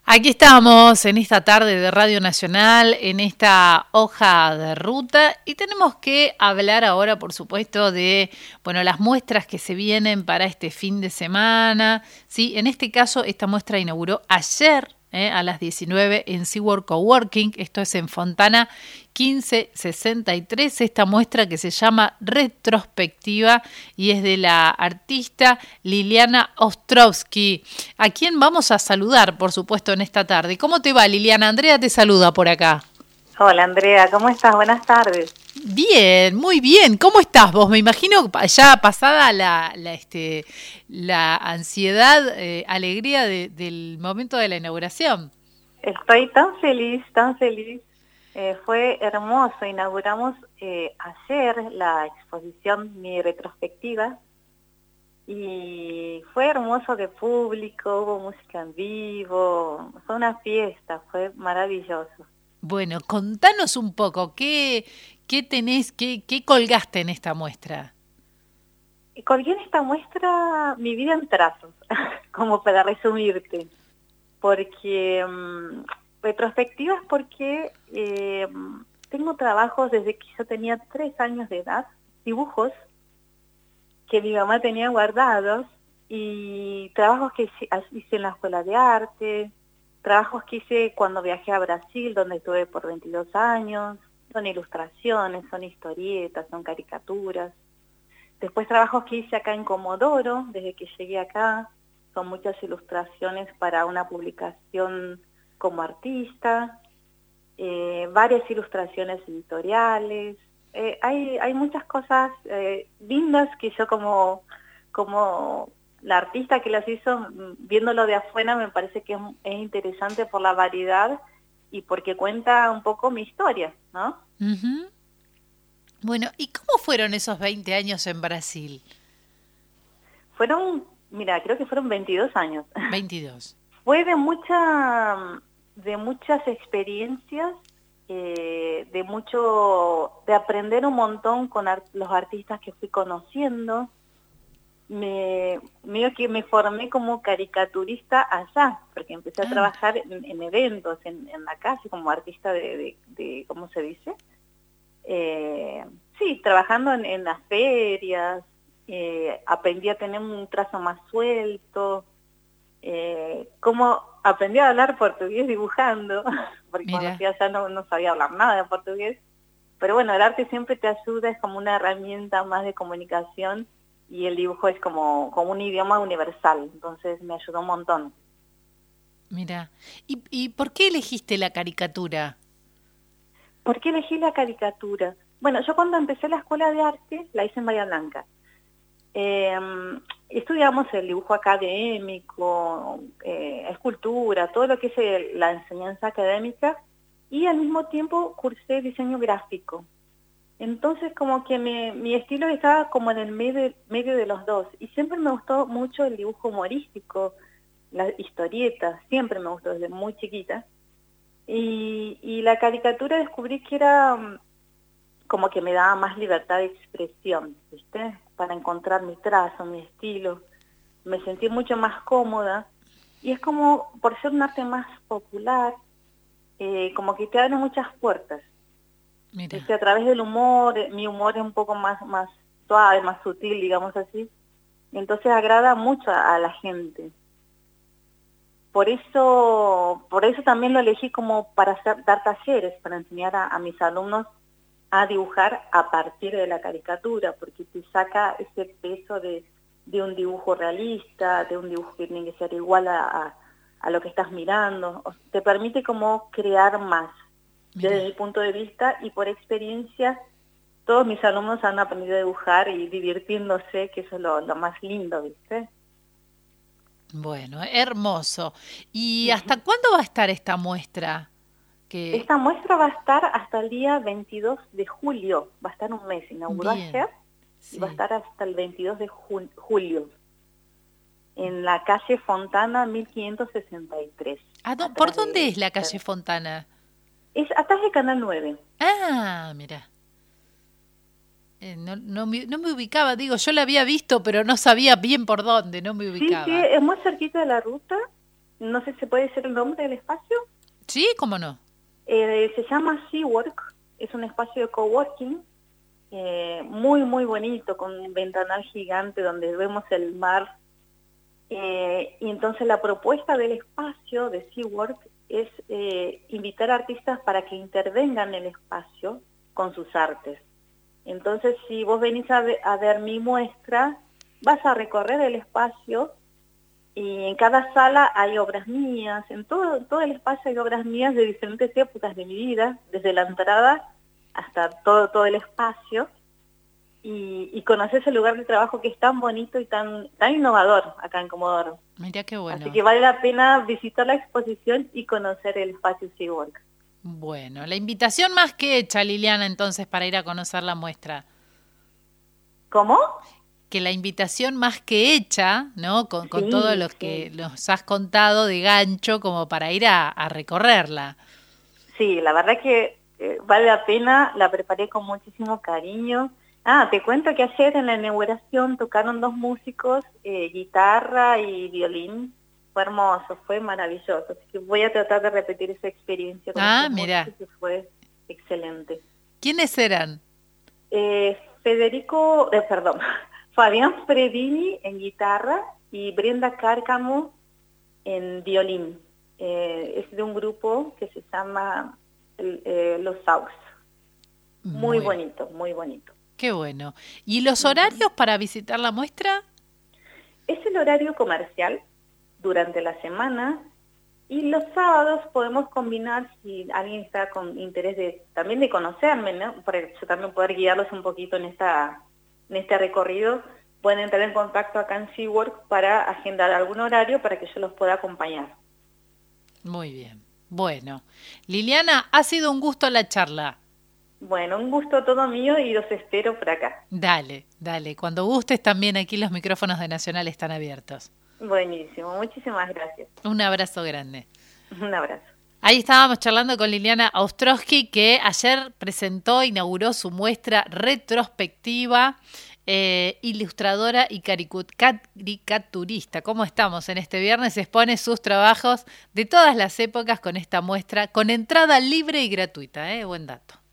Aquí estamos en esta tarde de Radio Nacional, en esta hoja de ruta, y tenemos que hablar ahora, por supuesto, de las muestras que se vienen para este fin de semana. Sí, en este caso, esta muestra inauguró ayer a las 19 en SeaWorld Coworking, esto es en Fontana 1563, esta muestra que se llama Retrospectiva y es de la artista Liliana Ostrovsky, a quien vamos a saludar, por supuesto, en esta tarde. ¿Cómo te va, Liliana? Andrea te saluda por acá. Hola, Andrea, ¿cómo estás? Buenas tardes. Bien, muy bien. ¿Cómo estás vos? Me imagino ya pasada la ansiedad, alegría del momento de la inauguración. Estoy tan feliz, tan feliz. Fue hermoso. Inauguramos ayer la exposición Mi Retrospectiva y fue hermoso de público, hubo música en vivo, fue una fiesta, fue maravilloso. Bueno, contanos un poco, ¿qué tenés, qué colgaste en esta muestra? Colgué en esta muestra mi vida en trazos, como para resumirte, porque retrospectivas porque tengo trabajos desde que yo tenía 3 años de edad, dibujos que mi mamá tenía guardados y trabajos que hice en la escuela de arte, trabajos que hice cuando viajé a Brasil, donde estuve por 22 años, son ilustraciones, son historietas, son caricaturas. Después trabajos que hice acá en Comodoro, desde que llegué acá, son muchas ilustraciones para una publicación como artista, varias ilustraciones editoriales. Hay muchas cosas lindas que yo como la artista que las hizo, viéndolo de afuera, me parece que es interesante por la variedad y porque cuenta un poco mi historia, ¿no? Uh-huh. Bueno, ¿y cómo fueron esos 20 años en Brasil? Mira, creo que fueron 22 años. 22. Fue de muchas experiencias, de aprender un montón con los artistas que fui conociendo. Medio que me formé como caricaturista allá, porque empecé a trabajar en eventos, en la calle, como artista de ¿cómo se dice? Sí, trabajando en las ferias, aprendí a tener un trazo más suelto, como aprendí a hablar portugués dibujando, porque Mira. cuando fui allá no sabía hablar nada de portugués, pero bueno, el arte siempre te ayuda, es como una herramienta más de comunicación y el dibujo es como un idioma universal, entonces me ayudó un montón. Mira, ¿y por qué elegiste la caricatura? ¿Por qué elegí la caricatura? Bueno, yo cuando empecé la escuela de arte, la hice en Bahía Blanca. Estudiamos el dibujo académico, escultura, todo lo que es la enseñanza académica, y al mismo tiempo cursé diseño gráfico. Entonces como que mi estilo estaba como en el medio de los dos, y siempre me gustó mucho el dibujo humorístico, las historietas, siempre me gustó desde muy chiquita. Y la caricatura descubrí que era como que me daba más libertad de expresión, ¿viste? Para encontrar mi trazo, mi estilo. Me sentí mucho más cómoda. Y es como, por ser un arte más popular, como que te abre muchas puertas. ¿Viste? A través del humor, mi humor es un poco más suave, más sutil, digamos así. Entonces agrada mucho a la gente. Por eso también lo elegí como para dar talleres, para enseñar a mis alumnos a dibujar a partir de la caricatura, porque te saca ese peso de un dibujo realista, de un dibujo que tiene que ser igual a lo que estás mirando. Te permite como crear más. Desde mi punto de vista y por experiencia, todos mis alumnos han aprendido a dibujar y divirtiéndose, que eso es lo más lindo, ¿viste? Bueno, hermoso. ¿Y hasta cuándo va a estar esta muestra? Esta muestra va a estar hasta el día 22 de julio, va a estar un mes, inauguró ayer, y va a estar hasta el 22 de julio, en la calle Fontana 1563. ¿Por dónde es la calle Fontana? Es atrás de Canal 9. Ah, mira. No me ubicaba, digo, yo la había visto, pero no sabía bien por dónde, no me ubicaba. Sí, es muy cerquita de la ruta, no sé si se puede decir el nombre del espacio. Sí, cómo no. Se llama SeaWork, es un espacio de coworking muy, muy bonito, con un ventanal gigante donde vemos el mar. Y entonces la propuesta del espacio de SeaWork es invitar a artistas para que intervengan en el espacio con sus artes. Entonces, si vos venís a ver mi muestra, vas a recorrer el espacio y en cada sala hay obras mías, en todo el espacio hay obras mías de diferentes épocas de mi vida, desde la entrada hasta todo el espacio, y conoces el lugar de trabajo que es tan bonito y tan innovador acá en Comodoro. Mira qué bueno. Así que vale la pena visitar la exposición y conocer el espacio SeaWork. Bueno, la invitación más que hecha, Liliana, entonces, para ir a conocer la muestra. ¿Cómo? Que la invitación más que hecha, ¿no? Con Sí, todo lo que nos has contado de gancho, como para ir a recorrerla. Sí, la verdad que vale la pena, la preparé con muchísimo cariño. Te cuento que ayer en la inauguración tocaron 2 músicos, guitarra y violín. Fue hermoso, fue maravilloso. Así que voy a tratar de repetir esa experiencia con estos mira. músicos, que fue excelente. ¿Quiénes eran? Fabián Fredini en guitarra y Brenda Cárcamo en violín. Es de un grupo que se llama LosAux. Muy bonito, muy bonito. Qué bueno. ¿Y los horarios para visitar la muestra? Es el horario comercial durante la semana, y los sábados podemos combinar, si alguien está con interés también de conocerme, ¿no? Para yo también poder guiarlos un poquito en este recorrido, pueden entrar en contacto acá en SeaWork para agendar algún horario para que yo los pueda acompañar. Muy bien. Bueno, Liliana, ha sido un gusto la charla. Bueno, un gusto todo mío y los espero por acá. Dale. Cuando gustes también aquí los micrófonos de Nacional están abiertos. Buenísimo, muchísimas gracias. Un abrazo grande. Un abrazo. Ahí estábamos charlando con Liliana Ostrowski, que ayer inauguró su muestra retrospectiva, ilustradora y caricaturista. ¿Cómo estamos en este viernes? Expone sus trabajos de todas las épocas con esta muestra, con entrada libre y gratuita. Buen dato.